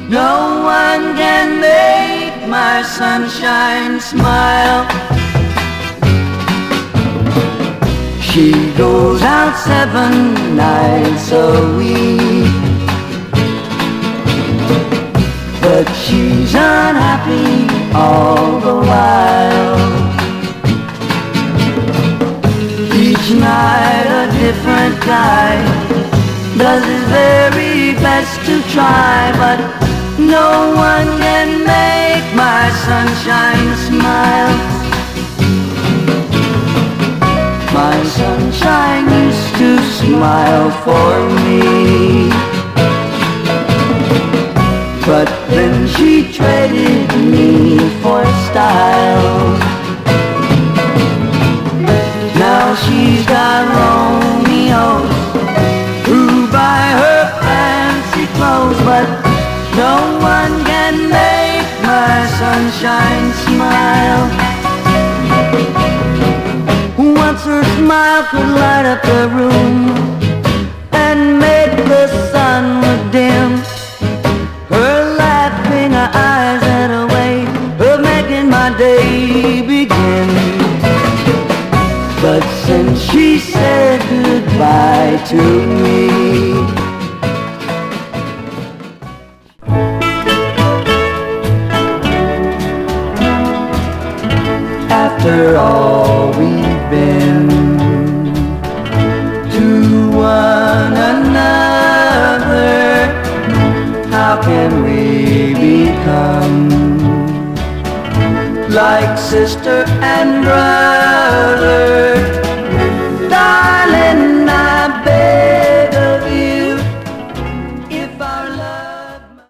No one can make my sunshine smile. She goes out 7 nights a week, but she's unhappy all the while. Each night a different guy does his very best to try, but no one can make my sunshine smile. My sunshine used to smile for me, but then she traded me for style. Now she's got Romeos who buy her fancy clothes, but no one can make my sunshine smile. Once her smile could light up the room and make the sun look dim. Her laughing eyes had a way of making my day begin. But since she said goodbye to me, after all we've been to one another, how can we become like sister and brother?